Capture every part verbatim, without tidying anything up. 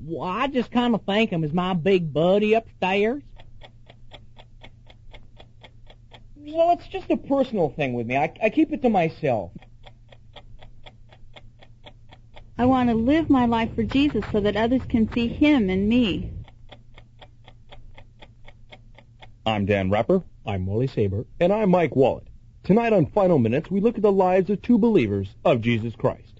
Well, I just kind of think him as my big buddy upstairs. Well, it's just a personal thing with me. I, I keep it to myself. I want to live my life for Jesus so that others can see him in me. I'm Dan Rapper. I'm Wally Saber. And I'm Mike Wallet. Tonight on Final Minutes, we look at the lives of two believers of Jesus Christ.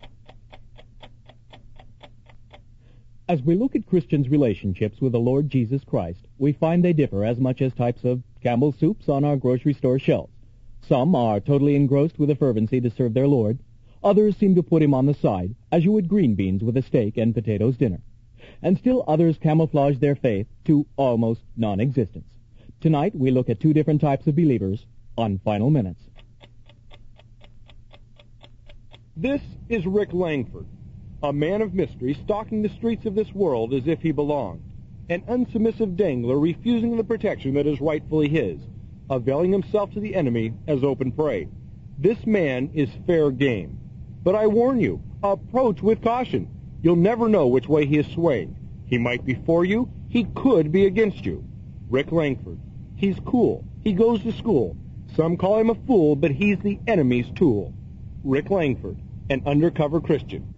As we look at Christians' relationships with the Lord Jesus Christ, we find they differ as much as types of Campbell's soups on our grocery store shelves. Some are totally engrossed with a fervency to serve their Lord. Others seem to put him on the side, as you would green beans with a steak and potatoes dinner. And still others camouflage their faith to almost non-existence. Tonight, we look at two different types of believers on Final Minutes. This is Rick Langford, a man of mystery stalking the streets of this world as if he belonged, an unsubmissive dangler refusing the protection that is rightfully his, availing himself to the enemy as open prey. This man is fair game. But I warn you, approach with caution. You'll never know which way he is swaying. He might be for you, he could be against you. Rick Langford. He's cool. He goes to school. Some call him a fool, but he's the enemy's tool. Rick Langford, an undercover Christian.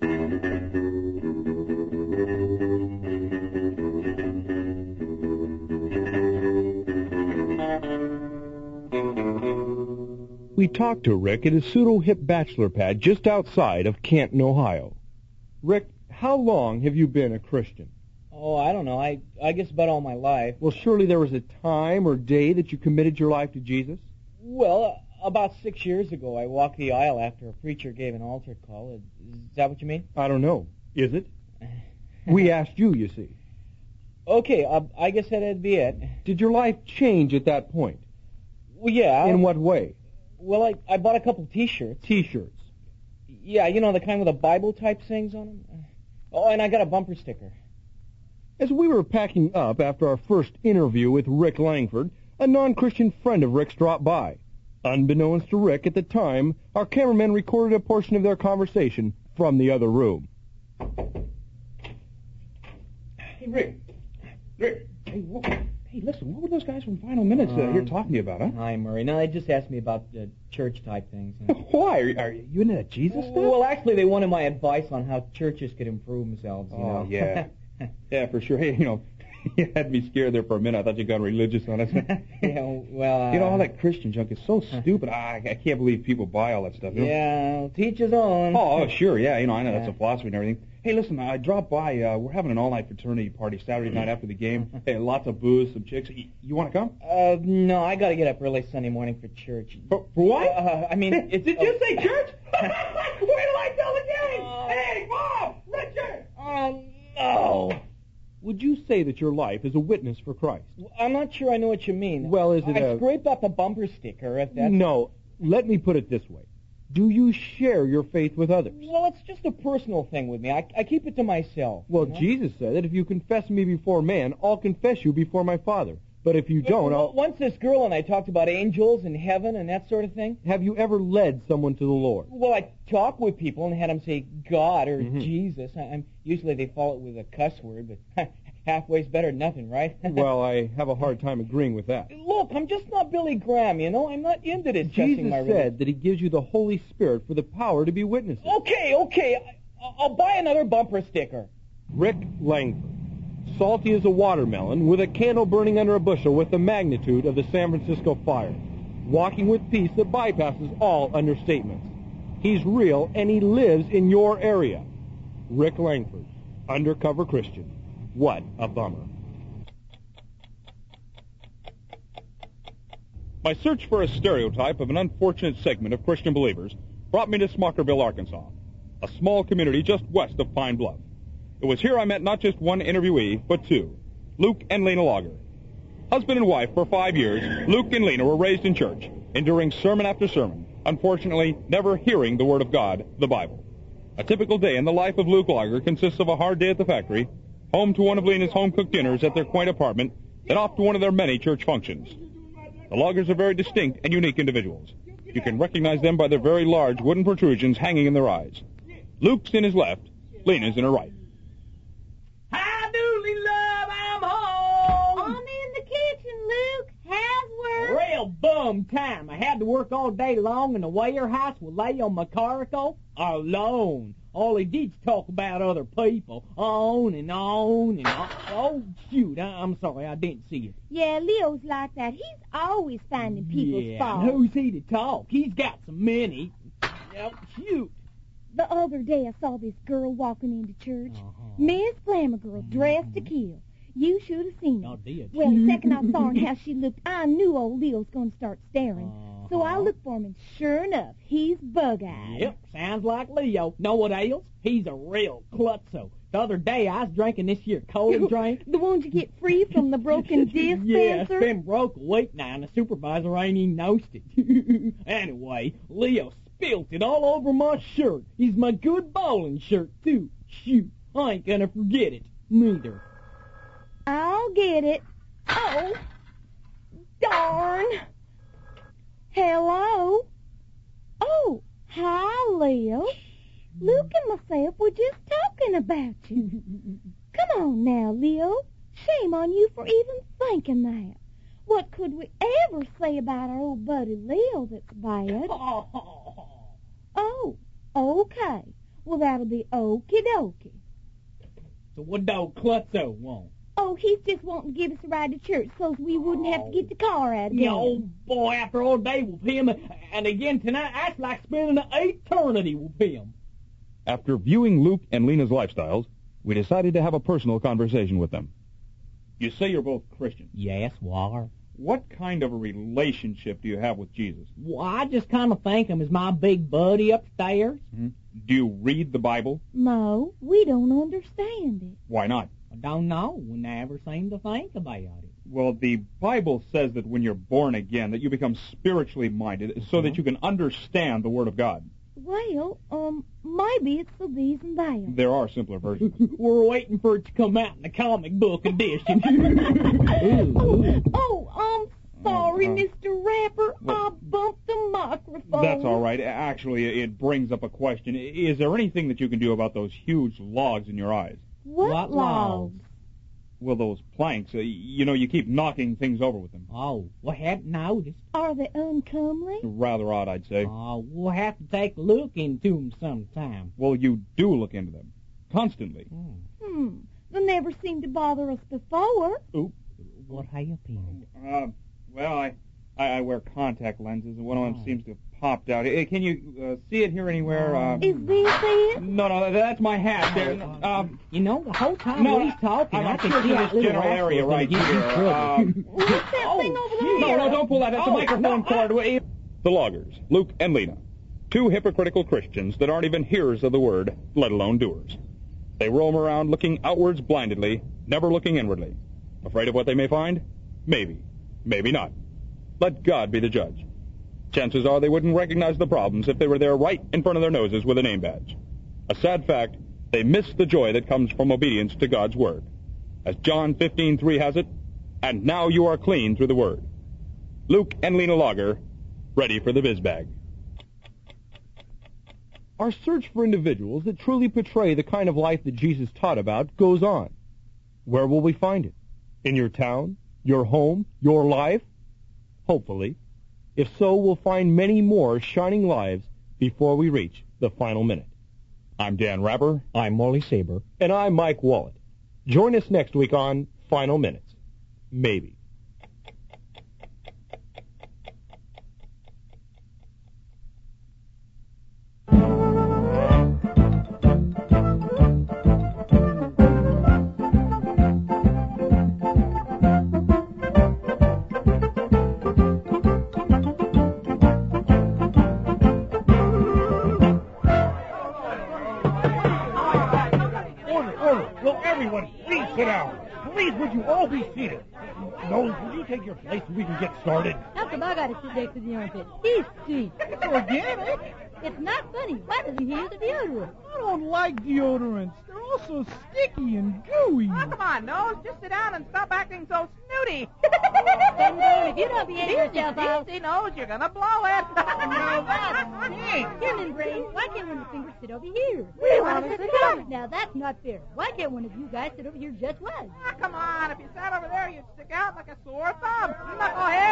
We talked to Rick at his pseudo-hip bachelor pad just outside of Canton, Ohio. Rick, how long have you been a Christian? Oh, I don't know. I I guess about all my life. Well, surely there was a time or day that you committed your life to Jesus? Well, uh, about six years ago, I walked the aisle after a preacher gave an altar call. Is that what you mean? I don't know. Is it? We asked you, you see. Okay, uh, I guess that'd be it. Did your life change at that point? Well, yeah. In what way? Well, I, I bought a couple T-shirts. T-shirts? Yeah, you know, the kind with the Bible-type sayings on them. Oh, and I got a bumper sticker. As we were packing up after our first interview with Rick Langford, a non-Christian friend of Rick's dropped by. Unbeknownst to Rick at the time, our cameraman recorded a portion of their conversation from the other room. Hey, Rick. Rick. Hey, what, hey, listen, what were those guys from Final Minutes uh, um, here talking to you about, huh? Hi, Murray. No, they just asked me about uh, church-type things. Why? Are, are you into that Jesus stuff? Well, actually, they wanted my advice on how churches could improve themselves, you oh, know. yeah. Yeah, for sure. Hey, you know, you had me scared there for a minute. I thought you got religious on us. Yeah, well... Uh, you know, all that Christian junk is so stupid. I, I can't believe people buy all that stuff. You know? Yeah, teach his own. Oh, oh, sure, yeah. You know, I know Yeah. that's a philosophy and everything. Hey, listen, I dropped by. Uh, we're having an all-night fraternity party Saturday night after the game. Hey, lots of booze, some chicks. You, you want to come? Uh, no, I got to get up early Sunday morning for church. For, for what? Uh, I mean... it's, Did uh, you say church? Wait till I tell the gang! Uh, Hey, Mom! Richard! Oh, no. Would you say that your life is a witness for Christ? I'm not sure I know what you mean. Well, is it I a... scraped up a bumper sticker, if that's... No, let me put it this way. Do you share your faith with others? Well, it's just a personal thing with me. I, I keep it to myself. Well, you know? Jesus said that if you confess me before man, I'll confess you before my Father. But if you don't, well, I'll... Once this girl and I talked about angels and heaven and that sort of thing. Have you ever led someone to the Lord? Well, I talk with people and had them say God or Mhm. Jesus. I, I'm Usually they follow it with a cuss word, but halfway's better than nothing, right? Well, I have a hard time agreeing with that. Look, I'm just not Billy Graham, you know. I'm not into this Jesus testing my said religion. that he gives you the Holy Spirit for the power to be witnesses. Okay, okay. I, I'll buy another bumper sticker. Rick Langford. Salty as a watermelon, with a candle burning under a bushel with the magnitude of the San Francisco fire. Walking with peace that bypasses all understatements. He's real, and he lives in your area. Rick Langford, undercover Christian. What a bummer. My search for a stereotype of an unfortunate segment of Christian believers brought me to Smockerville, Arkansas, a small community just west of Pine Bluff. It was here I met not just one interviewee, but two, Luke and Lena Lager. Husband and wife for five years, Luke and Lena were raised in church, enduring sermon after sermon, unfortunately never hearing the Word of God, the Bible. A typical day in the life of Luke Lager consists of a hard day at the factory, home to one of Lena's home-cooked dinners at their quaint apartment, then off to one of their many church functions. The Lagers are very distinct and unique individuals. You can recognize them by their very large wooden protrusions hanging in their eyes. Luke's in his left, Lena's in her right. bum time. I had to work all day long in the warehouse with Leo McCarrico alone. All he did's talk about other people, on and on and on. Oh, shoot, I- I'm sorry, I didn't see it. Yeah, Leo's like that. He's always finding people's yeah, faults. and who's he to talk? He's got so many. Oh, shoot. The other day I saw this girl walking into church. Uh-huh. Miss Flammergirl, dressed to kill. You should have seen her. I did. Well, the second I saw her and how she looked, I knew old Leo's going to start staring. So I Uh-huh. looked for him, and sure enough, he's bug-eyed. Yep, sounds like Leo. Know what ails? He's a real klutzo. The other day I was drinking this here cola drink. The ones you get free from the broken dispenser? Yeah, it's been broke a week now, and the supervisor ain't even noticed it. Anyway, Leo spilt it all over my shirt. He's my good bowling shirt, too. Shoot, I ain't gonna forget it, neither. I'll get it. Oh, darn. Hello? Oh, hi, Leo. Luke and myself were just talking about you. Come on now, Leo. Shame on you for even thinking that. What could we ever say about our old buddy Leo that's bad? Oh, okay. Well, that'll be okie dokie. So what do Klutzo want? Oh, he's just wanting to give us a ride to church so we wouldn't have to get the car out again. Yeah, old boy, after all day with him, and again tonight, that's like spending an eternity with him. After viewing Luke and Lena's lifestyles, we decided to have a personal conversation with them. You say you're both Christians. Yes, War. What kind of a relationship do you have with Jesus? Well, I just kind of think him as my big buddy upstairs. Hmm? Do you read the Bible? No, we don't understand it. Why not? I don't know. We never seem to think about it. Well, the Bible says that when you're born again, that you become spiritually minded so that you can understand the Word of God. Well, um, maybe it's the these and that. There are simpler versions. We're waiting for it to come out in the comic book edition. oh, oh, I'm sorry, Uh, uh, Mister Rapper. well, I bumped the microphone. That's all right. Actually, it brings up a question. Is there anything that you can do about those huge logs in your eyes? What, What logs? logs? Well, those planks. Uh, you know, you keep knocking things over with them. Oh, we hadn't noticed. Are they uncomely? Rather odd, I'd say. Oh, we'll have to take a look into them sometime. Well, you do look into them. Constantly. Hmm. They never seemed to bother us before. Oop. What happened? Uh, well, I, I, I wear contact lenses, and one of them Oh. seems to have popped out. Hey, can you uh, see it here anywhere? Uh, Is this it? no, no, that's my hat. There. Um, You know, the whole time No, he's talking, I'm I not can sure see to that this little general rascal area gonna right get you in here. trouble. Um, What's that thing over there? No, no, don't pull that. That's a Oh, microphone no, cord. The loggers, Luke and Lena. Two hypocritical Christians that aren't even hearers of the word, let alone doers. They roam around looking outwards blindedly, never looking inwardly. Afraid of what they may find? Maybe. Maybe not. Let God be the judge. Chances are they wouldn't recognize the problems if they were there right in front of their noses with a name badge. A sad fact, they miss the joy that comes from obedience to God's word. As John fifteen three has it, and now you are clean through the word. Luke and Lena Logger, ready for the biz bag. Our search for individuals that truly portray the kind of life that Jesus taught about goes on. Where will we find it? In your town? Your home? Your life? Hopefully. If so, we'll find many more shining lives before we reach the final minute. I'm Dan Rapper. I'm Morley Saber. And I'm Mike Wallet. Join us next week on Final Minutes. Maybe. Order, order. Will everyone please sit down? Please, would you all be seated? Nolan, would you take your place so we can get started? How come I gotta sit next to the armpit? He's sweet. So again, eh? It's not funny. Why does he use a deodorant? I don't like deodorants. They're all all so sticky and gooey. Oh, come on, Nose. Just sit down and stop acting so snooty. If you don't behave yourself, I'll... Easy, Nose. You're going to blow it. Now that's it. Human brain, why can't one of the fingers sit over here? We want to sit down. Now that's not fair. Why can't one of you guys sit over here just once? Ah, come on. If you sat over there, you'd stick out like a sore thumb. Knucklehead.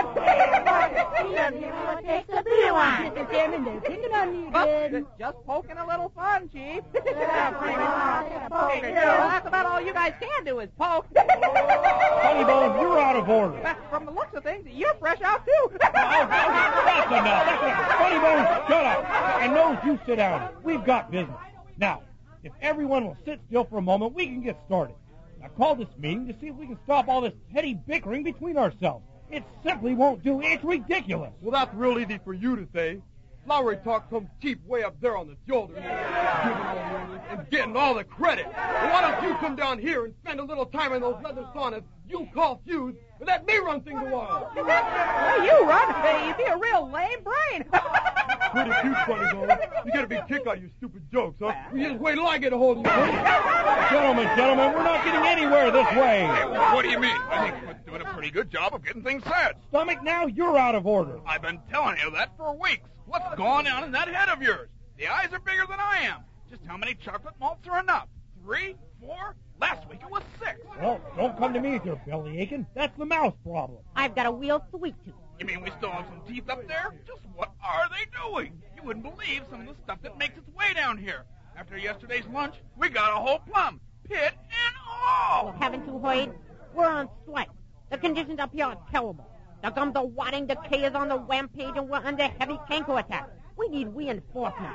Take the blue one. Mister Chairman, they're picking on me Oh, again. just, just poking a little fun, Chief. Poke. Well, that's about all you guys can do is poke. Funny Bone, you're out of order. But from the looks of things, you're fresh out, too. That's enough. That's enough. Funny Bone, shut up. And Nose, you sit down. We've got business. Now, if everyone will sit still for a moment, we can get started. I called this meeting to see if we can stop all this petty bickering between ourselves. It simply won't do. It's ridiculous. Well, that's real easy for you to say. Flowery talk comes cheap way up there on the shoulder and getting all the credit. Well, why don't you come down here and spend a little time in those leather saunas you call fuse and let me run things a while? Well, you run. Hey, you'd be a real lame brain. Pretty cute, Funny Bone. You get a big kick out of your stupid jokes, huh? Well, you just wait till I get a hold of you. Gentlemen, gentlemen, we're not getting anywhere this way. Hey, what do you mean? I think we're doing a pretty good job of getting things said. Stomach, now you're out of order. I've been telling you that for weeks. What's going on in that head of yours? The eyes are bigger than I am. Just how many chocolate malts are enough? Three? Four? Last week it was six. Well, don't come to me with your belly aching. That's the mouse problem. I've got a real sweet tooth. You mean we still have some teeth up there? Just what are they doing? You wouldn't believe some of the stuff that makes its way down here. After yesterday's lunch, we got a whole plum. Pit and all. Well, haven't you heard? We're on strike. The conditions up here are terrible. The gums are rotting, the decay is on the rampage, and we're under heavy canker attack. We need reinforcements.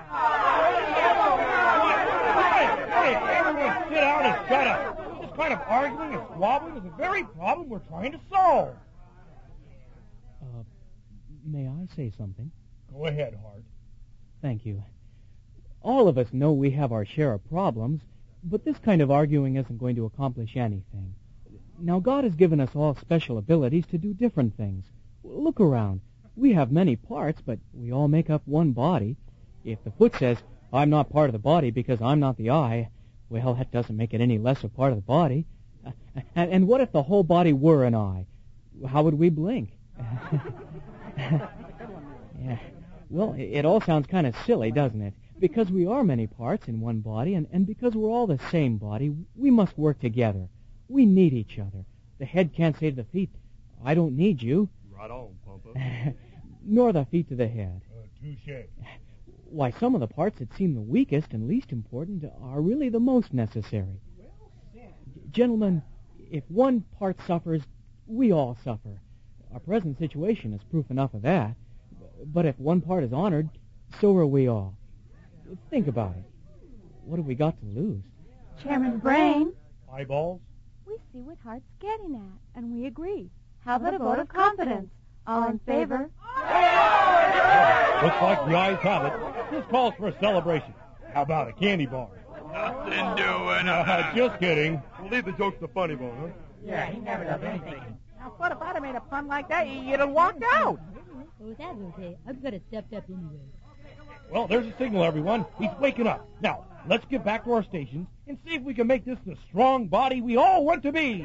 Hey, hey, everyone sit down and shut up. This kind of arguing and squabbling is the very problem we're trying to solve. Uh, may I say something? Go ahead, Hart. Thank you. All of us know we have our share of problems, but this kind of arguing isn't going to accomplish anything. Now, God has given us all special abilities to do different things. Look around. We have many parts, but we all make up one body. If the foot says, I'm not part of the body because I'm not the eye, well, that doesn't make it any less a part of the body. Uh, and, and what if the whole body were an eye? How would we blink? Yeah. Well, it all sounds kind of silly, doesn't it? Because we are many parts in one body, and, and because we're all the same body, we must work together. We need each other. The head can't say to the feet, I don't need you. Right on, Pumper. Nor the feet to the head. Uh, touche. Why, some of the parts that seem the weakest and least important are really the most necessary. Gentlemen, if one part suffers, we all suffer. Our present situation is proof enough of that. But if one part is honored, so are we all. Think about it. What have we got to lose? Chairman Brain, Eyeballs? we see what Hart's getting at, and we agree. How about a vote of confidence? All in favor? Looks like the eyes have it. This calls for a celebration. How about a candy bar? Nothing doing. Uh, just kidding. We'll leave the jokes to Funny Bone, huh? Yeah, he never does anything. Now, what if I'd have made a pun like that? You'd have walked out. Oh, that's okay. I'm going to step up anyway. Well, there's a signal, everyone. He's waking up. Now, let's get back to our stations and see if we can make this the strong body we all want to be.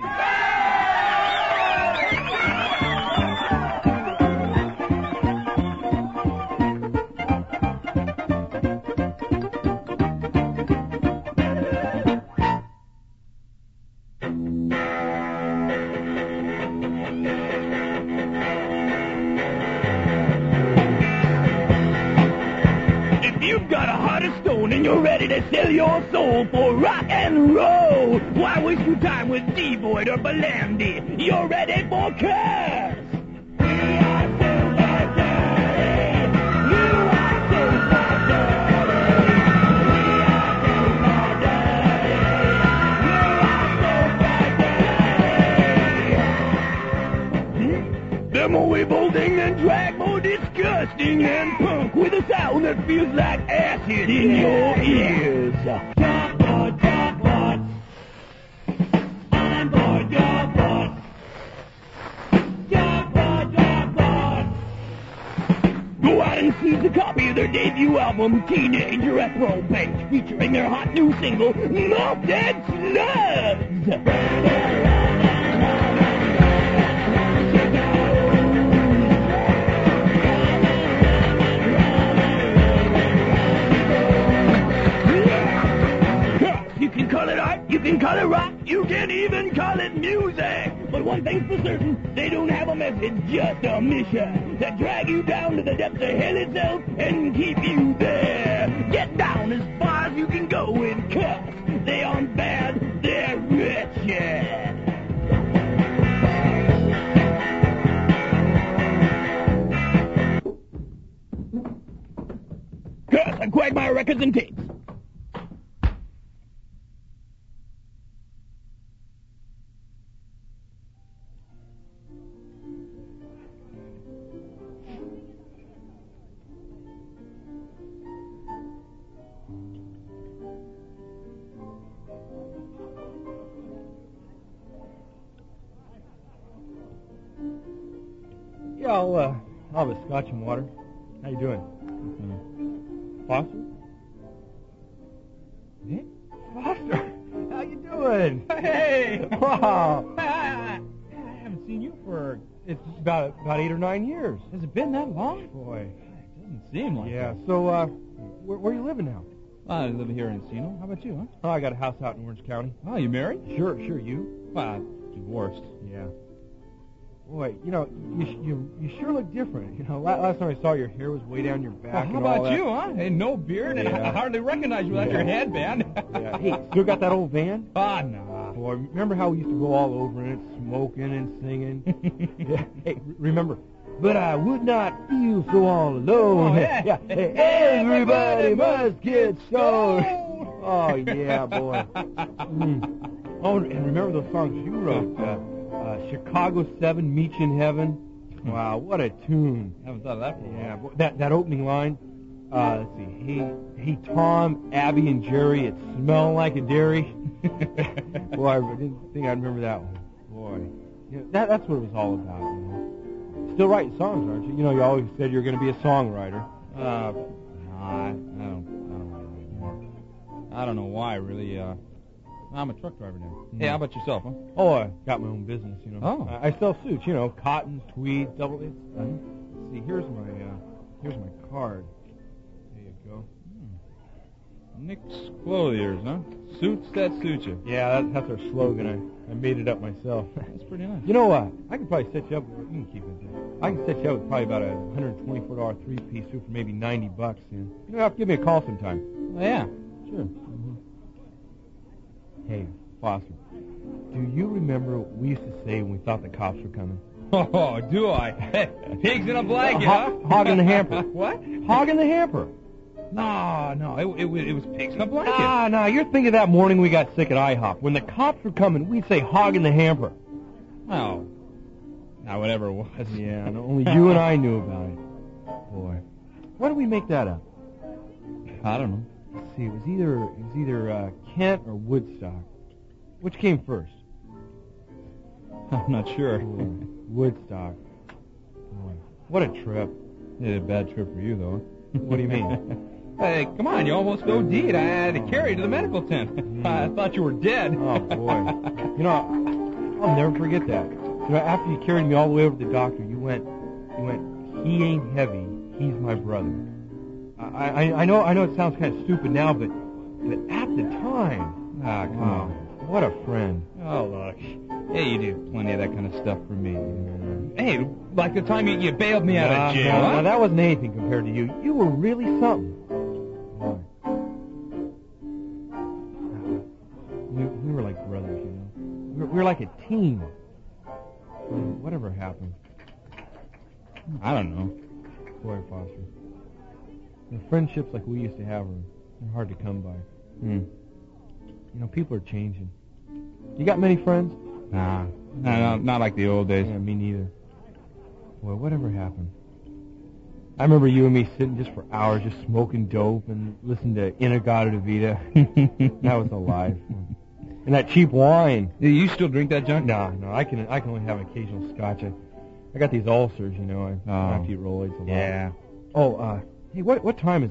And you're ready to sell your soul for rock and roll. Why waste your time with D-Boyd or Belandi? You're ready for curse. We are super dirty. You are super dirty. We are super dirty. You are super dirty. They're more revolting than drag, more disgusting than punk, with a sound that feels like acid in your ears. Jump on, jump on. I'm bored, jump on. Jump on, jump on. Go out and seize a copy of their debut album. album Teenage Reprobate, featuring their hot new single, Melted Slugs. You can call it art, you can call it rock, you can even call it music. But one thing's for certain, they don't have a message, just a mission to drag you down to the depths of hell itself and keep you there. Get down as far as you can go and cuss. They aren't bad, they're wretched. Cuss on Quagmire Records and Tapes. Yeah, I'll, uh, I'll have a scotch and water. How you doing? Mm-hmm. Foster? Hey, Foster, how you doing? Hey! Wow. I haven't seen you for... It's about about eight or nine years. Has it been that long? Boy. It doesn't seem like Yeah, it. so, uh, where, where are you living now? I live here in Encino. How about you, huh? Oh, I got a house out in Orange County. Oh, you married? Sure, sure, you? Well, I'm divorced. Yeah. Boy, you know, you you you sure look different. You know, la- last time I saw your hair was way down your back. Well, how and all about that. you, huh? Hey, no beard, and Yeah. I hardly recognize you without Yeah. your headband. Yeah. Hey, still got that old van? Ah, nah. Boy, remember how we used to go all over in it, smoking and singing? Yeah. Hey, r- remember? But I would not feel so all alone. Oh, yeah. Hey, everybody must get stoned. Oh, yeah, boy. Mm. Oh, and remember those songs you wrote? Uh, uh, Chicago seven, Meet You in Heaven. Wow, what a tune. I haven't thought of that for a while. Yeah, boy, that, that opening line. Uh, let's see. Hey, hey, Tom, Abby, and Jerry, it's smelling like a dairy. Boy, I didn't think I'd remember that one. Boy, you know, that, that's what it was all about. You know. Still writing songs, aren't you? You know, you always said you were going to be a songwriter. Uh, no, I, I don't, I don't write anymore. I don't know why, really. Uh, I'm a truck driver now. Mm-hmm. Hey, how about yourself, huh? Oh, I got my own business, you know. Oh. I, I sell suits, you know, cotton, tweed, double. It's, uh, let's see, here's my, uh, here's my card. There you go. Nick's Clothiers, huh? Suits that suit you. Yeah, that, that's our slogan. I, I made it up myself. That's pretty nice. You know what? I could probably set you up. You can keep it there. I can set you up with probably about a one hundred twenty-four dollars three-piece suit for maybe ninety bucks. And you know, have to give me a call sometime. Oh, yeah, sure. Mm-hmm. Hey, Foster, do you remember what we used to say when we thought the cops were coming? Oh, do I? Pigs in a blanket, huh? Hog, hog in the hamper. What? Hog in the hamper. No, no, it, it, was- it was pigs in a blanket. Ah, no, you're thinking of that morning we got sick at IHOP. When the cops were coming, we'd say hog in the hamper. Oh. Now, whatever it was. Yeah, and only you and I knew about it. Boy. Why did we make that up? I don't know. Let's see, it was either it was either uh, Kent or Woodstock. Which came first? I'm not sure. Boy, Woodstock. Boy, what a trip. Yeah, a bad trip for you, though. What do you mean? Hey, come on, you almost OD'd. I had to carry you to the medical tent. I thought you were dead. Oh, boy. You know, I'll never forget that. You know, after you carried me all the way over to the doctor, you went, you went, he ain't heavy, he's my brother. I, I, I know, I know it sounds kind of stupid now, but, but at the time, Ah, come wow, on. what a friend. Oh, look. Yeah, you do plenty of that kind of stuff for me. Hey, like the time you, you bailed me out Nah, of jail, nah, huh? nah, that wasn't anything compared to you. You were really something. Boy. We, we were like brothers, you know. We were, we were like a team. Mm, Whatever happened. I don't know. Boy, Foster. The friendships like we used to have are, are hard to come by. Hmm. You know, people are changing. You got many friends? Nah, no, no, not like the old days. Yeah, me neither. Boy, whatever happened? I remember you and me sitting just for hours, just smoking dope and listening to Inagata Vita. That was a life. And that cheap wine. Do you still drink that junk? No, no, I can I can only have an occasional scotch. I, I got these ulcers, you know. I, Oh. I have to eat Rolaids a lot. Yeah. Oh, uh, hey, what what time is it?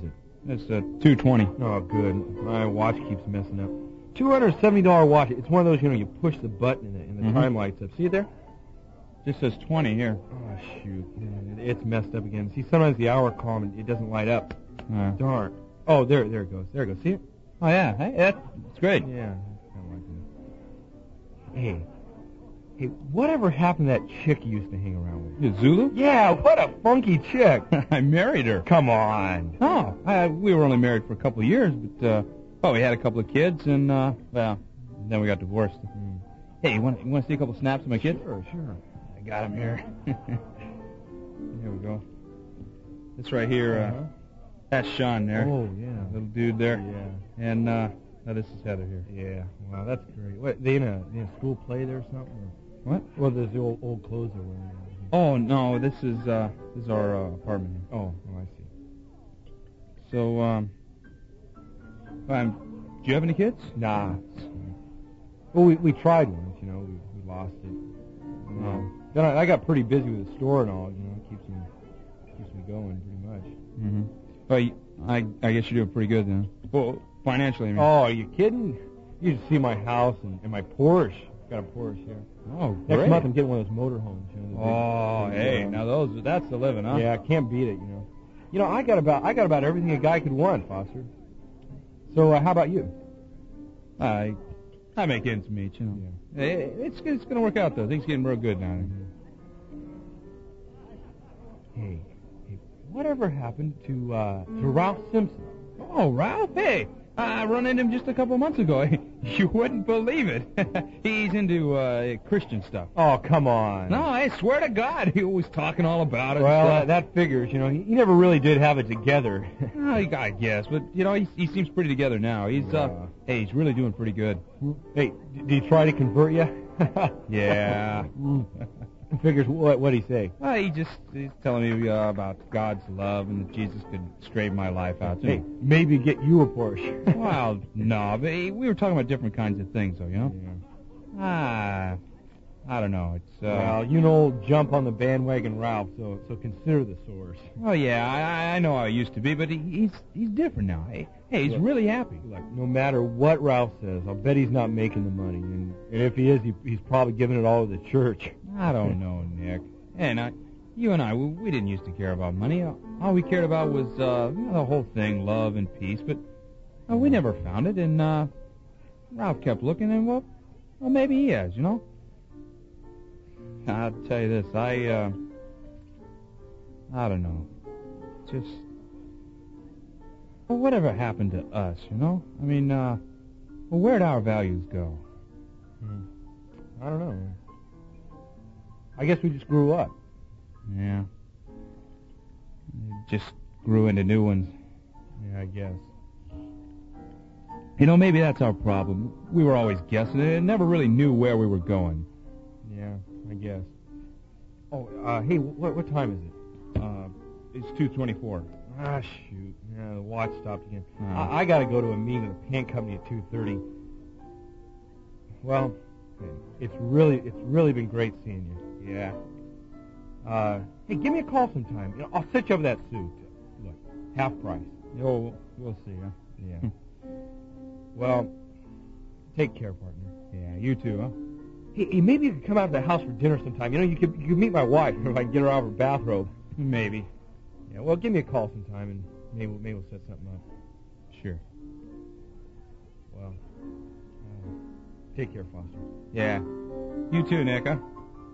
It's uh, two twenty. Oh, good. My watch keeps messing up. two hundred seventy dollars watch. It's one of those, you know, you push the button and the, and the Mm-hmm. time lights up. See it there? Just says twenty here. Oh, shoot. Yeah, it's messed up again. See, sometimes the hour column, it doesn't light up. Uh, Darn. Oh, there there it goes. There it goes. See it? oh, yeah. Hey, that's great. Yeah. That's kind of like that. Hey. Hey, whatever happened to that chick you used to hang around with? You Zulu? Yeah, what a funky chick. I married her. Come on. Oh, I, we were only married for a couple of years, but, uh, well, we had a couple of kids, and, uh, well, then we got divorced. Mm. Hey, you want, you want to see a couple of snaps of my kids? Sure, sure. I got them here. Here we go. This right here, uh, Uh-huh. that's Sean there. Oh, yeah. Little dude there. Yeah. And, uh, now this is Heather here. Yeah. Wow, that's great. What, they in a, they in a school play there or something? Or? What? Well, there's the old, old clothes they're wearing. Oh, no, this is, uh, this is our, uh, apartment here. Oh, oh, I see. So, um, um, do you have any kids? Nah. Well, we we tried once, you know, we, we lost it. Um, then I, I got pretty busy with the store and all, you know, it keeps me keeps me going pretty much. Mm-hmm. Well, you, I I guess you're doing pretty good then. Well, financially, I mean. Oh, are you kidding? You should see my house and, and my Porsche. Got a Porsche here. Oh, Next great. month I'm getting one of those motorhomes. You know, the big- Oh, big, hey, uh, now those, that's the living, huh? Yeah, I can't beat it, you know. You know, I got about I got about everything a guy could want, Foster. So uh, how about you? I I make ends meet, you know. Yeah. Hey, it's it's gonna work out though. Things getting real good now. Hey, hey, whatever happened to uh, to Ralph Simpson? Oh, Ralph, hey, I run into him just a couple of months ago. You wouldn't believe it. He's into uh, Christian stuff. Oh, come on. No, I swear to God, he was talking all about it. Well, and uh, stuff. that figures. You know, he, he never really did have it together. Oh, I guess, but you know, he he seems pretty together now. He's uh, Yeah. hey, he's really doing pretty good. Hey, d- did he try to convert you? Yeah. Figures. What what'd he say? Well, he just he's telling me uh, about God's love and that Jesus could straighten my life out. Hey, maybe get you a Porsche. Well, no, but he, we were talking about different kinds of things, though, you know. Yeah. Ah, I don't know. It's uh, Well, you know, jump on the bandwagon, Ralph. So so consider the source. oh yeah, I, I know how I used to be, but he, he's he's different now. Hey, hey, he's Look. really happy. Look, no matter what Ralph says, I'll bet he's not making the money, and, and if he is, he, he's probably giving it all to the church. I don't know, Nick. And I, you and I, we, we didn't used to care about money. All we cared about was uh, you know, the whole thing, love and peace. But uh, we never found it, and uh, Ralph kept looking, and well, well, maybe he has, you know. I'll tell you this, I, uh, I don't know, just, well, whatever happened to us, you know? I mean, uh, well, where'd our values go? Hmm. I don't know. I guess we just grew up. Yeah. Just grew into new ones. Yeah, I guess. You know, maybe that's our problem. We were always guessing it and never really knew where we were going. Yeah, I guess. Oh, uh, hey, what what time is it? Uh, it's two twenty-four. Ah, shoot. Yeah, the watch stopped again. Oh. I, I got to go to a meeting with the paint company at two thirty. Well, it's really it's really been great seeing you. Yeah. Uh, hey, give me a call sometime. You know, I'll set you up with that suit. Look, half price. Oh, we'll see, huh? Yeah. Well, take care, partner. Yeah, you too, huh? Hey, hey, maybe you could come out to the house for dinner sometime. You know, you could you could meet my wife if I can get her out of her bathrobe. Maybe. Yeah. Well, give me a call sometime, and maybe maybe we'll set something up. Sure. Well, uh, take care, Foster. Yeah. You too, Nick, huh?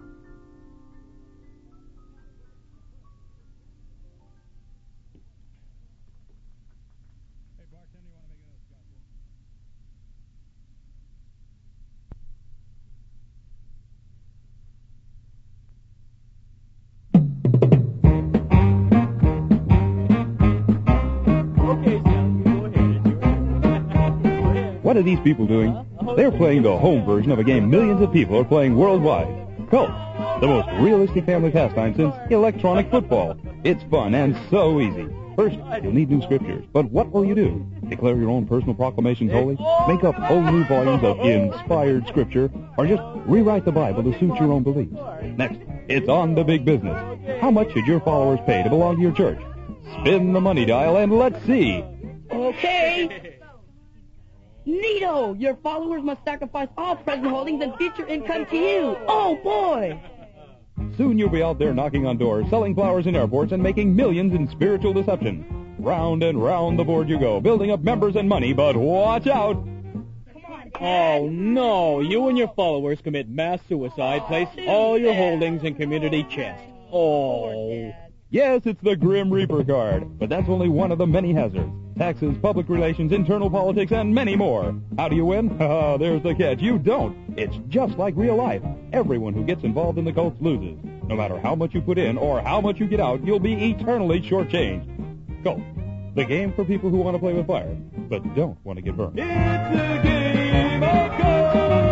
What are these people doing? They're playing the home version of a game millions of people are playing worldwide. Colts, the most realistic family pastime since electronic football. It's fun and so easy. First, you'll need new scriptures. But what will you do? Declare your own personal proclamations holy? Make up whole new volumes of inspired scripture? Or just rewrite the Bible to suit your own beliefs? Next, it's on to big business. How much should your followers pay to belong to your church? Spin the money dial and let's see. Okay. Neato, your followers must sacrifice all present holdings and future income to you. Oh, boy. Soon you'll be out there knocking on doors, selling flowers in airports, and making millions in spiritual deception. Round and round the board you go, building up members and money, but watch out! Oh, no. You and your followers commit mass suicide, place all your holdings in community chest. Oh. Yes, it's the Grim Reaper card, but that's only one of the many hazards. Taxes, public relations, internal politics, and many more. How do you win? Oh, there's the catch. You don't. It's just like real life. Everyone who gets involved in the cults loses. No matter how much you put in or how much you get out, you'll be eternally shortchanged. Cult. The game for people who want to play with fire, but don't want to get burned. It's a game of cards!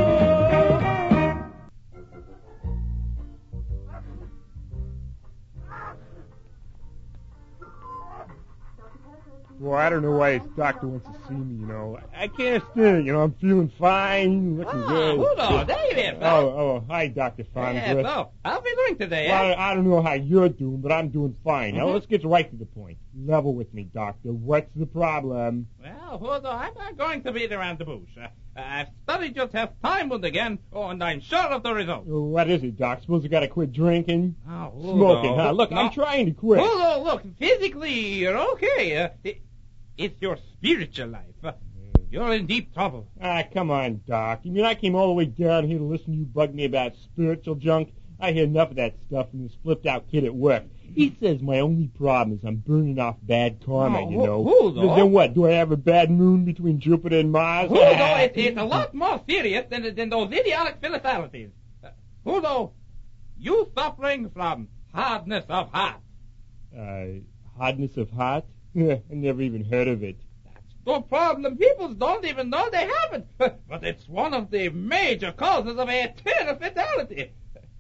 Well, I don't know why this doctor wants to see me, you know. I can't stand it, you know. I'm feeling fine, looking Ah, good. Udo, David. Oh, oh, hi, Doctor Farnsworth. Yeah, so, how are we doing today, Well, eh? I, I don't know how you're doing, but I'm doing fine. Now, Mhm. let's get right to the point. Level with me, Doctor. What's the problem? Well, Udo, I'm not going to beat around the bush. Uh, I've studied your test time and again, oh, and I'm sure of the result. What is it, Doc? Suppose I gotta quit drinking? Oh, Udo. Smoking, huh? Look, No. I'm trying to quit. Udo, look, physically, you're okay. Uh, it, it's your spiritual life. Uh, you're in deep trouble. Ah, come on, Doc. You mean I came all the way down here to listen to you bug me about spiritual junk? I hear enough of that stuff from this flipped-out kid at work. He says my only problem is I'm burning off bad karma, Oh, you know. who- who, though? Then what? Do I have a bad moon between Jupiter and Mars? Udo, it, it's a lot more serious than, than those idiotic philosophies. Uh, Udo, you suffering from hardness of heart. Uh, hardness of heart? I never even heard of it. No problem. People don't even know they have it. But it's one of the major causes of eternal fatality.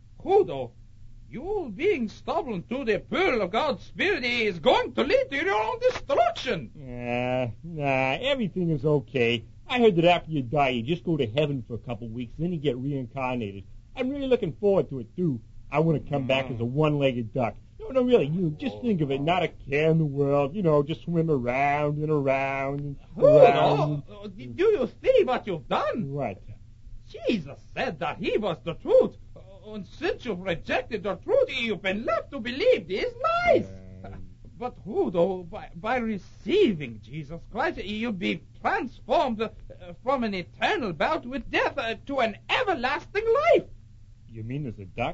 Udo, you being stubborn to the pull of God's Spirit is going to lead to your own destruction. Nah, nah, everything is okay. I heard that after you die, you just go to heaven for a couple weeks, then you get reincarnated. I'm really looking forward to it, too. I want to come back as a one-legged duck. No, no, really, you just think of it, not a care in the world. You know, just swim around and around and around. Udo, do you see what you've done? What? Jesus said that he was the truth. And since you've rejected the truth, you've been left to believe these lies. But Udo, by, by receiving Jesus Christ, you'll be transformed uh, from an eternal bout with death uh, to an everlasting life. You mean as a duck?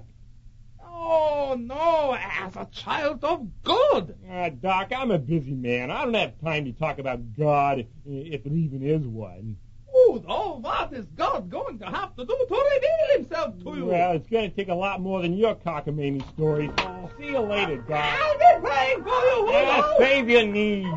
Oh, no, as a child of God. Ah, Doc, I'm a busy man. I don't have time to talk about God, if, if there even is one. Udo, what is God going to have to do to reveal himself to you? Well, it's going to take a lot more than your cockamamie stories. See you later, Doc. I'll be praying for you, Udo. Yeah, save your knees.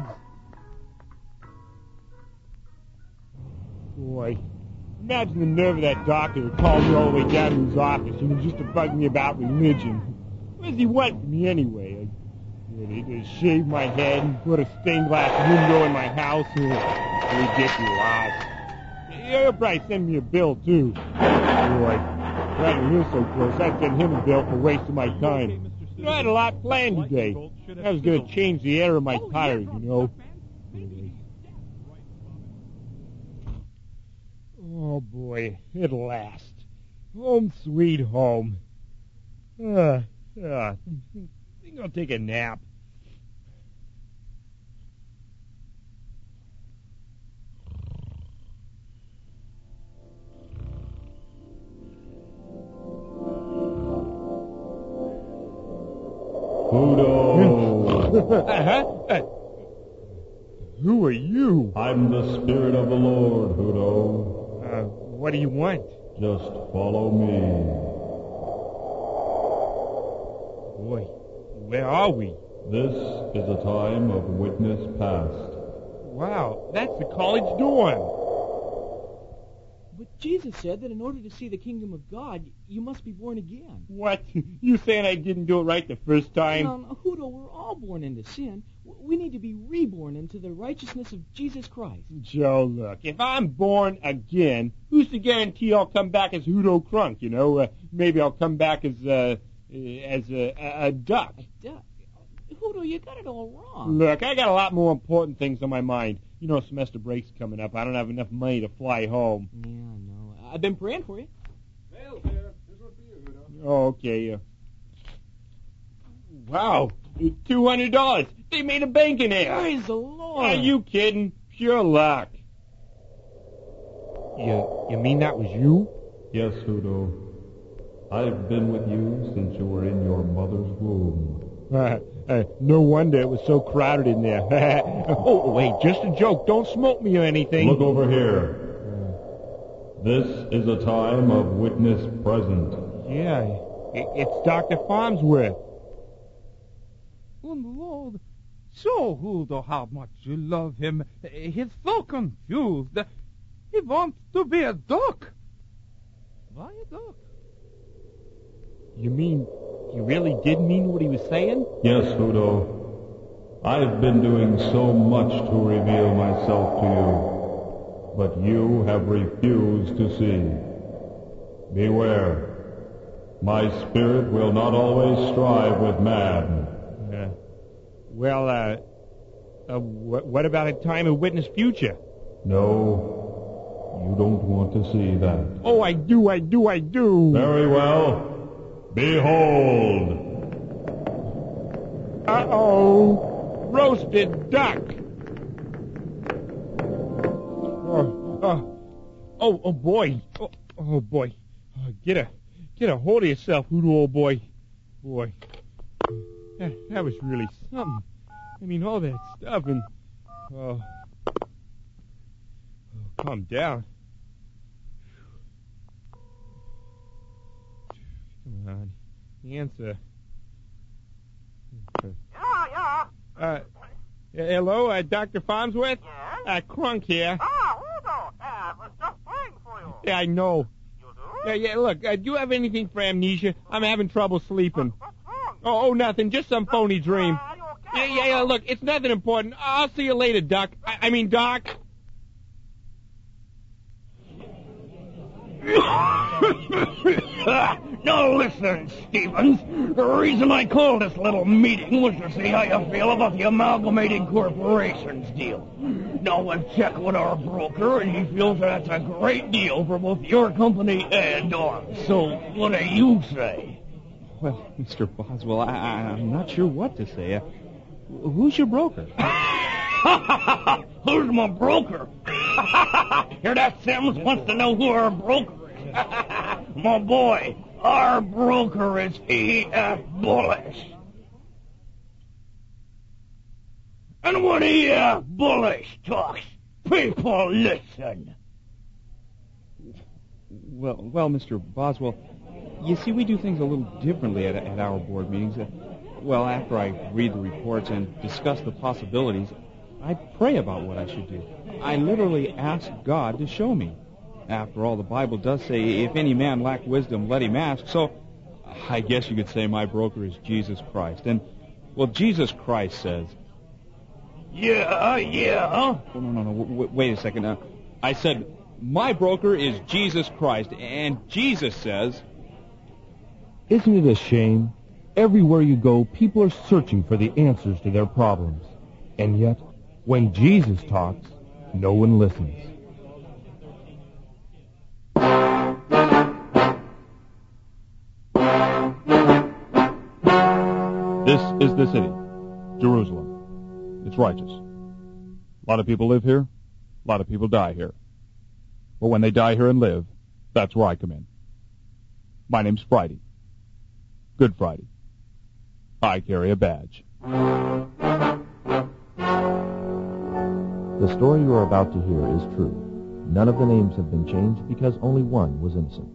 Boy, imagine the nerve of that doctor who called me all the way down to his office, you know, just to bug me about religion. What does he want from me anyway? Uh, They they shave my head and put a stained glass window in my house. Uh, ridiculous. He'll probably send me a bill, too. Boy, right when you're so close, I'd send him a bill for wasting my time. You know, I had a lot planned today. I was going to change the air of my tires, you know. Oh, boy, at last. Home sweet home. Uh, uh, I think I'll take a nap. Udo! uh-huh. Who are you? I'm the Spirit of the Lord, Udo. Uh, what do you want? Just follow me. Boy, where are we? This is a time of witness past. Wow, that's the college dorm. But Jesus said that in order to see the kingdom of God, you must be born again. What? You saying I didn't do it right the first time? No, no, Hudo, we're all born into sin. We need to be reborn into the righteousness of Jesus Christ. Joe, look, if I'm born again, who's to guarantee I'll come back as Hudo Crunk, you know? Uh, maybe I'll come back as, uh, as a, a, a duck. A duck? Hudo, you got it all wrong. Look, I got a lot more important things on my mind. You know, semester break's coming up. I don't have enough money to fly home. Yeah, I know. I've been praying for you. Mail's here. Here's one for you, Udo. Oh, okay. Uh, wow, two hundred dollars. They made a bank in there. Praise the Lord. Are you kidding? Pure luck. You, you mean that was you? Yes, Udo. I've been with you since you were in your mother's womb. Uh, uh, no wonder it was so crowded in there. Oh, wait, just a joke. Don't smoke me or anything. Look over here. This is a time of witness present. Yeah, it, it's Doctor Farnsworth. Oh, Lord, show Udo how much you love him. He's so confused. He wants to be a duck. Why a duck? You mean he really did mean what he was saying? Yes, Udo. I've been doing so much to reveal myself to you, but you have refused to see. Beware. My spirit will not always strive with man. Uh, well, uh, uh wh- what about a time of witness future? No, you don't want to see that. Oh, I do, I do, I do. Very well. Behold! Uh-oh! Roasted duck! Oh, oh, oh, oh boy. Oh, oh boy. Oh, get a, get a hold of yourself, Udo, old boy. Boy. That, that was really something. I mean, all that stuff and... Oh. Oh, calm down. Come on. Answer. Yeah, yeah. Uh, hello, uh, Doctor Farnsworth? Yes? Uh, Crunk here. Ah, Udo. Uh, I was just praying for you. Yeah, I know. You do? Yeah, yeah, look, uh, do you have anything for amnesia? I'm having trouble sleeping. What's wrong? Oh, oh, nothing, just some phony dream. Uh, are you okay? Yeah, yeah, yeah, look, it's nothing important. I'll see you later, Duck. I, I mean, Doc. Now listen, Stevens. The reason I called this little meeting was to see how you feel about the amalgamated corporations deal. Now I've checked with our broker, and he feels that's a great deal for both your company and ours. So what do you say? Well, Mister Boswell, I, I, I'm not sure what to say. Uh, who's your broker? Who's my broker? Hear that, Sims? Wants to know who our broker is. My boy, our broker is E F. Bullish. And when E F. Bullish talks, people listen. Well, well, Mister Boswell, you see, we do things a little differently at, at our board meetings. Uh, well, after I read the reports and discuss the possibilities, I pray about what I should do. I literally ask God to show me. After all, the Bible does say, if any man lack wisdom, let him ask. So, I guess you could say my broker is Jesus Christ. And, well, Jesus Christ says... Yeah, yeah. Oh, no, no, no, w- wait a second. Uh, I said, my broker is Jesus Christ, and Jesus says... Isn't it a shame? Everywhere you go, people are searching for the answers to their problems. And yet, when Jesus talks, no one listens. This is the city, Jerusalem. It's righteous. A lot of people live here. A lot of people die here. But when they die here and live, that's where I come in. My name's Friday. Good Friday. I carry a badge. The story you are about to hear is true. None of the names have been changed because only one was innocent.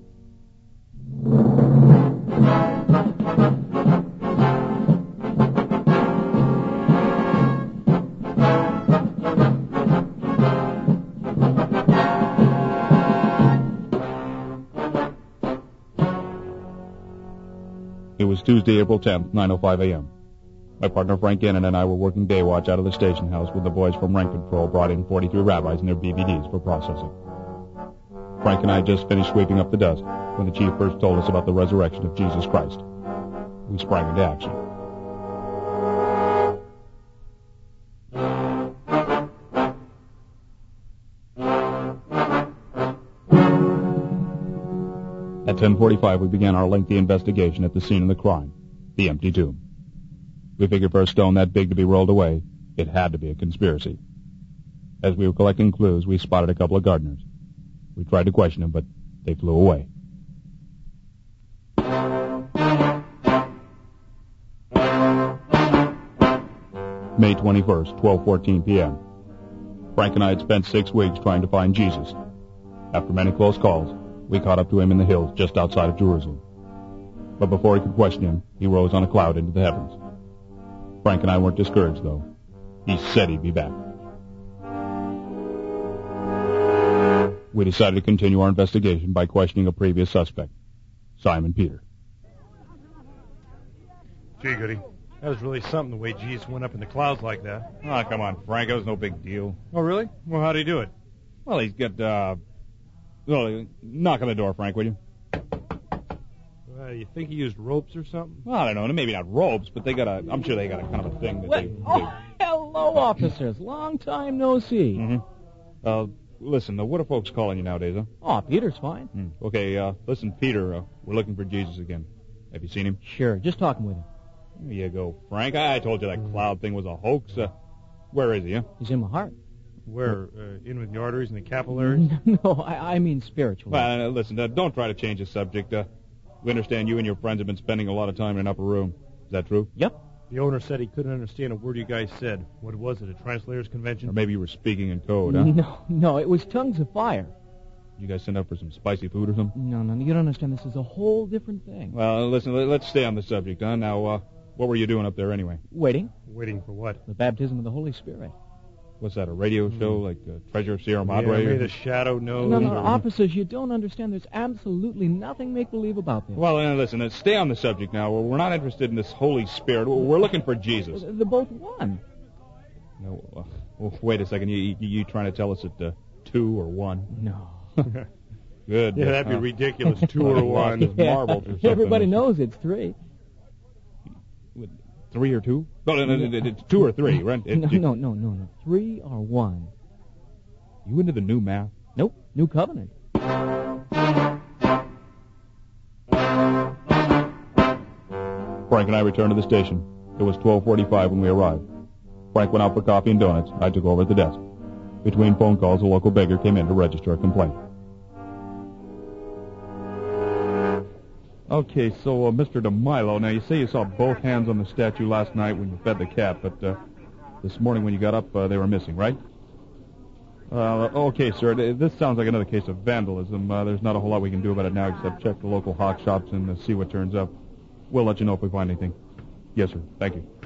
It was Tuesday, April tenth, nine oh five a.m. My partner Frank Gannon and I were working day watch out of the station house when the boys from Rank Control brought in forty-three rabbis and their B V Ds for processing. Frank and I had just finished sweeping up the dust when the chief first told us about the resurrection of Jesus Christ. We sprang into action. At ten forty-five, we began our lengthy investigation at the scene of the crime, the empty tomb. We figured for a stone that big to be rolled away, it had to be a conspiracy. As we were collecting clues, we spotted a couple of gardeners. We tried to question them, but they flew away. May twenty-first, twelve fourteen p.m. Frank and I had spent six weeks trying to find Jesus. After many close calls, we caught up to him in the hills just outside of Jerusalem. But before he could question him, he rose on a cloud into the heavens. Frank and I weren't discouraged, though. He said he'd be back. We decided to continue our investigation by questioning a previous suspect, Simon Peter. Gee, Goody, that was really something, the way Jesus went up in the clouds like that. Ah, oh, come on, Frank. It was no big deal. Oh, really? Well, how'd he do it? Well, he's got, uh... Well, knock on the door, Frank, will you? Uh, you think he used ropes or something? Well, I don't know. Maybe not ropes, but they got a... I'm sure they got a kind of a thing that What? they... Oh, they... hello, officers. Long time no see. Mm-hmm. Uh, listen, uh, what are folks calling you nowadays, huh? Oh, Peter's fine. Mm. Okay, uh, listen, Peter, uh, we're looking for Jesus again. Have you seen him? Sure, just talking with him. There you go, Frank. I, I told you that cloud thing was a hoax. Uh, where is he, huh? He's in my heart. Where? Uh, in with the arteries and the capillaries? No, I, I mean spiritually. Well, uh, listen, uh, don't try to change the subject. Uh, we understand you and your friends have been spending a lot of time in an upper room. Is that true? Yep. The owner said he couldn't understand a word you guys said. What was it, a translators convention? Or maybe you were speaking in code, huh? No, no, it was tongues of fire. You guys send up for some spicy food or something? No, no, you don't understand. This is a whole different thing. Well, listen, let, let's stay on the subject, huh? Now, uh, what were you doing up there anyway? Waiting. Waiting for what? The baptism of the Holy Spirit. What's that, a radio show like uh, Treasure of Sierra Madre? Yeah, may the shadow knows. No, no, no, or... officers, you don't understand. There's absolutely nothing make-believe about this. Well, uh, listen, uh, stay on the subject now. We're not interested in this Holy Spirit. We're looking for Jesus. They're both one. No, uh, well, wait a second. You, you, you trying to tell us that uh, two or one? No. Good. Yeah, that'd be uh, ridiculous. Two or one. Yeah. Marbles or something. Everybody knows it's three. Three or two? No, no, no, no, no, it's two or three, right? It, No, it, no, no, no, no. Three or one. You into the new math? Nope. New covenant. Frank and I returned to the station. It was twelve forty-five when we arrived. Frank went out for coffee and donuts. I took over at the desk. Between phone calls, a local beggar came in to register a complaint. Okay, so, uh, Mister DeMilo, now you say you saw both hands on the statue last night when you fed the cat, but uh, this morning when you got up, uh, they were missing, right? Uh, okay, sir, this sounds like another case of vandalism. Uh, there's not a whole lot we can do about it now except check the local hawk shops and uh, see what turns up. We'll let you know if we find anything. Yes, sir. Thank you.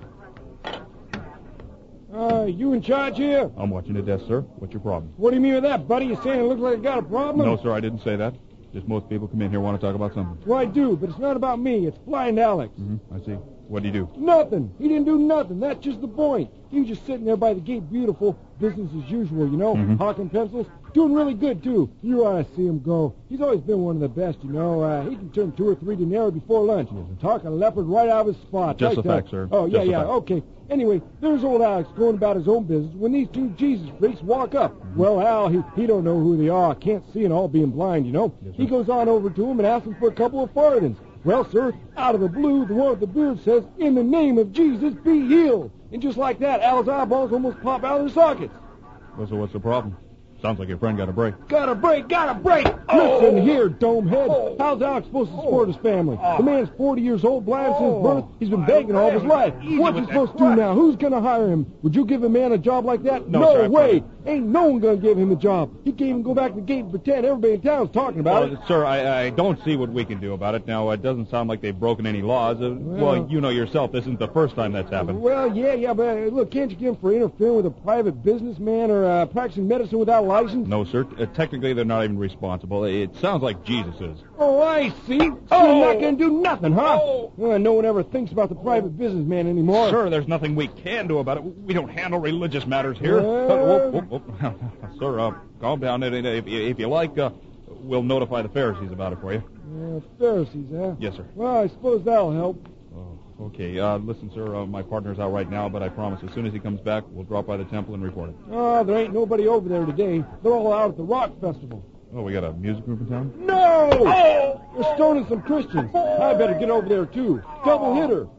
Uh, you in charge here? I'm watching the desk, sir. What's your problem? What do you mean with that, buddy? You saying it looks like I got a problem? No, sir, I didn't say that. Just most people come in here want to talk about something. Well, I do, but it's not about me. It's Blind Alex. Mm-hmm. I see. What did he do? Nothing. He didn't do nothing. That's just the point. He was just sitting there by the gate, beautiful, business as usual, you know, mm-hmm. hawking pencils. Doing really good, too. You ought to see him go. He's always been one of the best, you know. Uh, he can turn two or three dinero before lunch. Talk a leopard right out of his spot. Just right a there. fact, sir. Oh, yeah, Just a yeah, fact. okay. Anyway, there's old Alex going about his own business when these two Jesus freaks walk up. Mm-hmm. Well, Al, he, he don't know who they are. Can't see and all being blind, you know. Yes, he goes on over to him and asks him for a couple of farthings. Well, sir, out of the blue, the one with the beard says, "In the name of Jesus, be healed." And just like that, Al's eyeballs almost pop out of their sockets. Well, so what's the problem? Sounds like your friend got a break. Got a break, got a break! Oh. Listen here, domehead. Oh. How's Alex supposed to support his family? Oh. The man's forty years old, blind since birth. He's been begging all of his life. What's he supposed to do now? Who's going to hire him? Would you give a man a job like that? No, no sir, way. Ain't no one going to give him a job. He can't even go back to the gate and pretend everybody in town's talking about well, it. Sir, I, I don't see what we can do about it. Now, it doesn't sound like they've broken any laws. Uh, well, Well- you know yourself, this isn't the first time that's happened. Well, yeah, yeah, but uh, look, can't you give him for interfering with a private businessman or uh, practicing medicine without a license? No, sir. Uh, technically, they're not even responsible. It sounds like Jesus is. Oh, I see. So Oh. you're not going to do nothing, huh? Oh. Well, no one ever thinks about the private businessman anymore. Sir, there's nothing we can do about it. We don't handle religious matters here. Well- Uh, whoop, whoop, whoop. Sir, uh, calm down. If you, if you like, uh, we'll notify the Pharisees about it for you. Uh, Pharisees, huh? Yes, sir. Well, I suppose that'll help. Oh, okay. Uh, listen, sir, uh, my partner's out right now, but I promise as soon as he comes back, we'll drop by the temple and report it. Oh, there ain't nobody over there today. They're all out at the rock festival. Oh, we got a music group in town? No! Oh! They're stoning some Christians. I better get over there, too. Double hitter.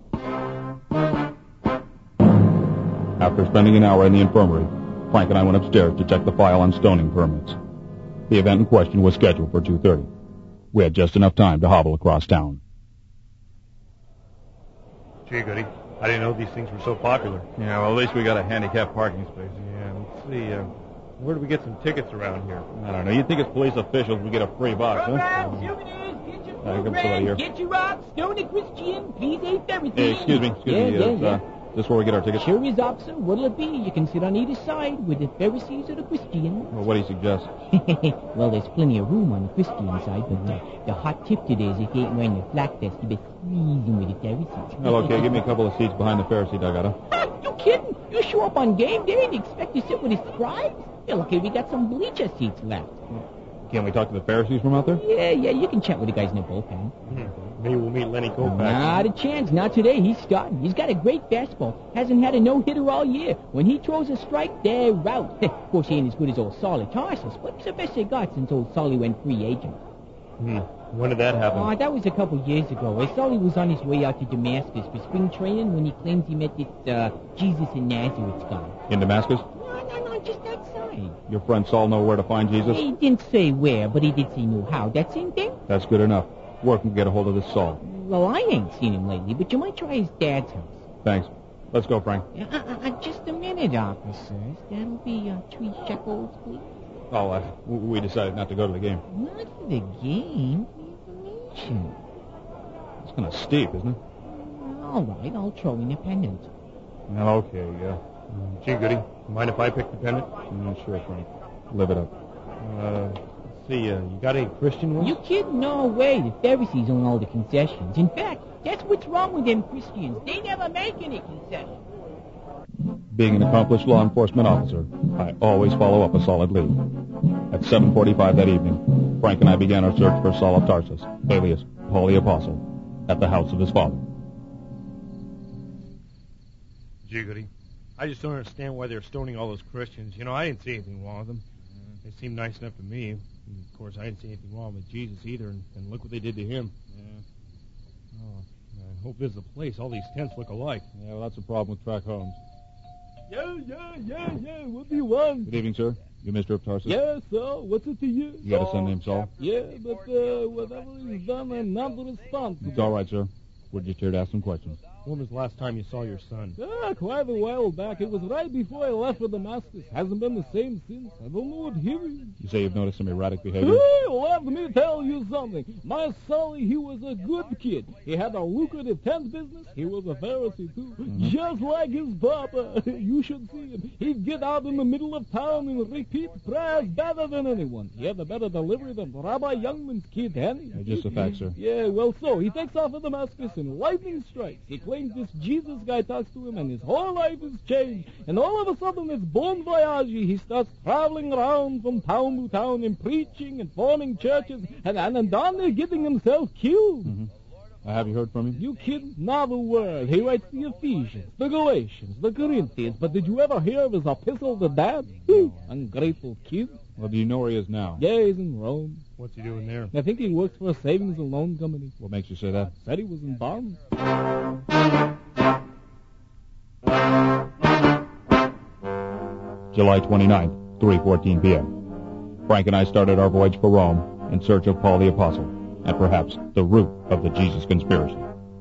After spending an hour in the infirmary, Frank and I went upstairs to check the file on stoning permits. The event in question was scheduled for two thirty. We had just enough time to hobble across town. Gee, Goody, I didn't know these things were so popular. Yeah, well, at least we got a handicapped parking space. Yeah, let's see. Uh, where do we get some tickets around here? I don't know. You'd think as police officials we get a free box, huh? Programs, souvenirs, get your Uh, come somebody here. programs, get your rocks, stone a Christian, please ain't everything. Hey, excuse me. Excuse yeah, me. Yeah, is, yeah. uh, is this where we get our tickets? Sure is, officer. What'll it be? You can sit on either side with the Pharisees or the Christians. Well, what do you suggest? Well, there's plenty of room on the Christian side, but uh, the hot tip today is if you ain't wearing your flak vest, you be squeezing with the Pharisees. Well, okay, give me a couple of seats behind the Pharisee dugout, huh? Ah, you kidding? You show up on game day and expect to sit with the scribes? Yeah, okay, we got some bleacher seats left. Can't we talk to the Pharisees from out there? Yeah, yeah, you can chat with the guys in the bullpen. Hmm. Maybe we'll meet Lenny Kopak. Not a chance. Not today. He's starting. He's got a great fastball. Hasn't had a no-hitter all year. When he throws a strike, they're out. Of course, he ain't as good as old Solly Tarsus, but he's the best they got since old Solly went free agent. Hmm. When did that happen? Oh, that was a couple years ago. I saw he was on his way out to Damascus for spring training when he claims he met this uh, Jesus in Nazareth guy. In Damascus? No, no, no, just outside. Your friend Saul know where to find Jesus? He didn't say where, but he did say knew how. That same thing? That's good enough. Where can we get a hold of this Saul? Well, I ain't seen him lately, but you might try his dad's house. Thanks. Let's go, Frank. Uh, uh, uh, just a minute, officers. That'll be uh, three shekels, please. Oh, uh, we decided not to go to the game. Not for the game. Information. It's kind of steep, isn't it? All right, I'll throw in a pendant. Okay, yeah. Mm, gee, Goody, mind if I pick the pendant? Mm, sure, Frank. Live it up. Uh, let's see, uh, you got any Christian ones? You kidding? No way. The Pharisees own all the concessions. In fact, that's what's wrong with them Christians. They never make any concessions. Being an accomplished law enforcement officer, I always follow up a solid lead. At seven forty-five that evening, Frank and I began our search for Saul of Tarsus, alias Paul the Apostle, at the house of his father. Gee, Goody, I just don't understand why they're stoning all those Christians. You know, I didn't see anything wrong with them. They seemed nice enough to me. And of course, I didn't see anything wrong with Jesus either, and, and look what they did to him. Yeah. Oh, I hope this is the place. All these tents look alike. Yeah, well, that's the problem with track homes. Yeah, yeah, yeah, yeah. What do you want? Good evening, sir. You Mister of Tarsus? Yes, sir. What's it to you? You got a son named Saul? Yeah, but uh, whatever is done, I'm not responsible. It's all right, sir. We're just here to ask some questions. When was the last time you saw your son? Ah, quite a while back. It was right before I left for Damascus. Hasn't been the same since. I don't know what hit him. You say you've noticed some erratic behavior? Hey, let me tell you something. My Sully, he was a good kid. He had a lucrative tent business. He was a Pharisee, too. Mm-hmm. Just like his papa. You should see him. He'd get out in the middle of town and repeat prayers better than anyone. He had a better delivery than Rabbi Youngman's kid, Henny. Uh, just a fact, sir. Yeah, well, so he takes off for Damascus and lightning strikes. He claims this Jesus guy talks to him and his whole life is changed. And all of a sudden, it's bon voyage. He starts traveling around from town to town and preaching and forming churches. And, and, and down there getting himself killed. Mm-hmm. Uh, have you heard from him? You kid? Not a word. He writes the Ephesians, the Galatians, the Corinthians. But did you ever hear of his epistle to Dad? Ungrateful kid. Well, do you know where he is now? Yeah, he's in Rome. What's he doing there? I think he works for a savings and loan company. What makes you say that? Said he was in bonds. July twenty-ninth, three fourteen p.m. Frank and I started our voyage for Rome in search of Paul the Apostle, and perhaps the root of the Jesus conspiracy.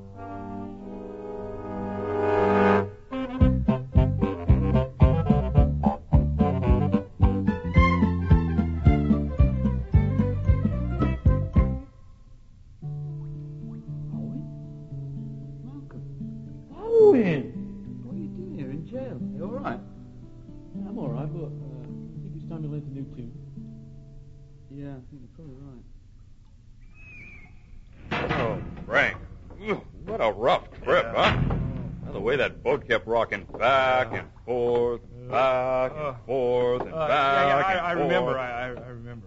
Yeah, I think you're probably right. Oh, Frank. What a rough trip, huh? Well, the way that boat kept rocking back and forth, and back and forth, and Uh, back yeah, yeah, I, and I forth. remember. I, I, I remember.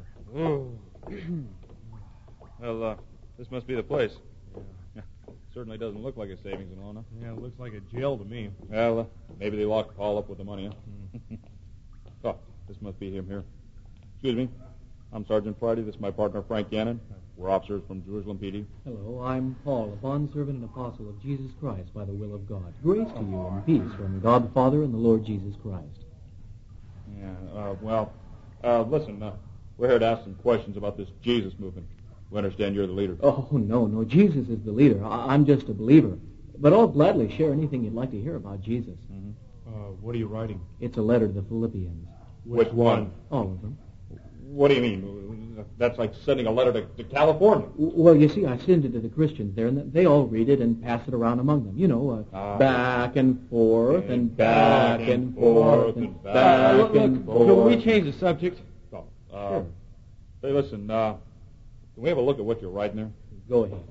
Well, uh, this must be the place. Yeah. Certainly doesn't look like a savings and loan, huh? Yeah, it looks like a jail to me. Well, uh, maybe they locked Paul up with the money, huh? Oh, this must be him here. Excuse me. I'm Sergeant Friday. This is my partner, Frank Gannon. We're officers from Jerusalem P D. Hello, I'm Paul, a bondservant and apostle of Jesus Christ by the will of God. Grace to you and peace from God the Father and the Lord Jesus Christ. Yeah, uh, well, uh, listen, uh, we're here to ask some questions about this Jesus movement. We understand you're the leader. Oh, no, no, Jesus is the leader. I- I'm just a believer. But I'll gladly share anything you'd like to hear about Jesus. Mm-hmm. Uh, what are you writing? It's a letter to the Philippians. Which, Which one? All of them. What do you mean? That's like sending a letter to, to California. Well, you see, I send it to the Christians there, and they all read it and pass it around among them. You know, uh, uh, back and forth and, and back, back and forth and, and back, back look, and look, forth. Can we change the subject? Oh, uh, sure. Hey, listen, uh, can we have a look at what you're writing there? Go ahead.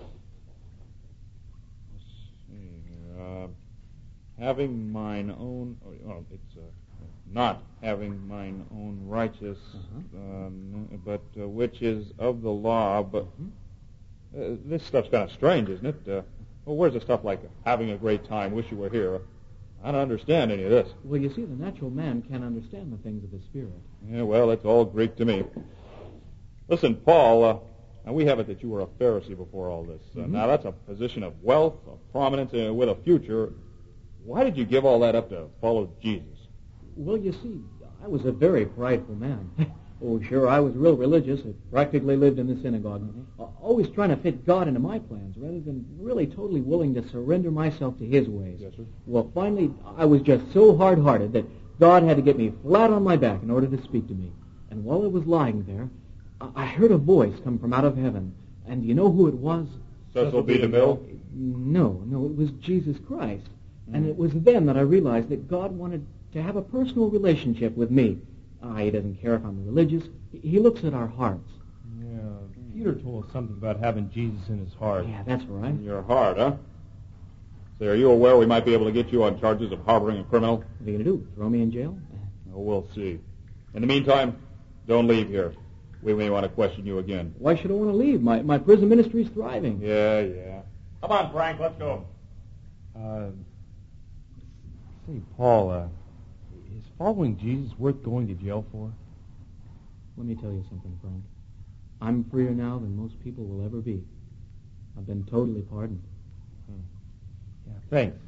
Let's see. Uh, having mine own, oh, well, it's uh, not having mine own righteous, uh-huh. um, but uh, which is of the law. But uh, this stuff's kind of strange, isn't it? Uh, well, where's the stuff like having a great time, wish you were here? I don't understand any of this. Well, you see, the natural man can't understand the things of the Spirit. Yeah, well, it's all Greek to me. Listen, Paul, uh, now we have it that you were a Pharisee before all this. Uh, mm-hmm. Now, that's a position of wealth, of prominence, uh, with a future. Why did you give all that up to follow Jesus? Well, you see, I was a very prideful man. Oh, sure, I was real religious. I practically lived in the synagogue. Mm-hmm. Always trying to fit God into my plans rather than really totally willing to surrender myself to His ways. Yes, sir. Well, finally, I was just so hard-hearted that God had to get me flat on my back in order to speak to me. And while I was lying there, I heard a voice come from out of heaven. And do you know who it was? Cecil B. DeMille? No, no, it was Jesus Christ. Mm-hmm. And it was then that I realized that God wanted to have a personal relationship with me. Ah, he doesn't care if I'm religious. He looks at our hearts. Yeah, Peter told us something about having Jesus in his heart. Yeah, that's right. In your heart, huh? Say, are you aware we might be able to get you on charges of harboring a criminal? What are you going to do, throw me in jail? Oh, we'll see. In the meantime, don't leave here. We may want to question you again. Why should I want to leave? My my prison ministry is thriving. Yeah, yeah. Come on, Frank, let's go. Uh, say, Paul, uh, is following Jesus worth going to jail for? Let me tell you something, Frank. I'm freer now than most people will ever be. I've been totally pardoned. Hmm. Yeah, thanks.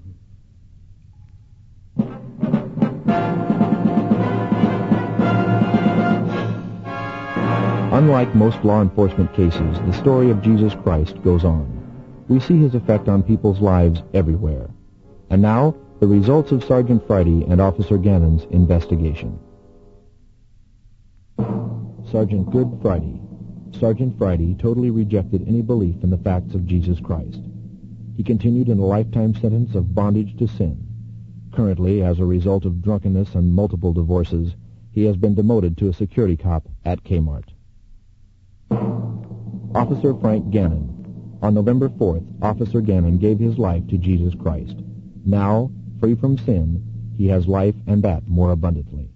Unlike most law enforcement cases, the story of Jesus Christ goes on. We see his effect on people's lives everywhere. And now, the results of Sergeant Friday and Officer Gannon's investigation. Sergeant Good Friday. Sergeant Friday totally rejected any belief in the facts of Jesus Christ. He continued in a lifetime sentence of bondage to sin. Currently, as a result of drunkenness and multiple divorces, he has been demoted to a security cop at Kmart. Officer Frank Gannon. On November fourth, Officer Gannon gave his life to Jesus Christ. Now, free from sin, he has life and that more abundantly.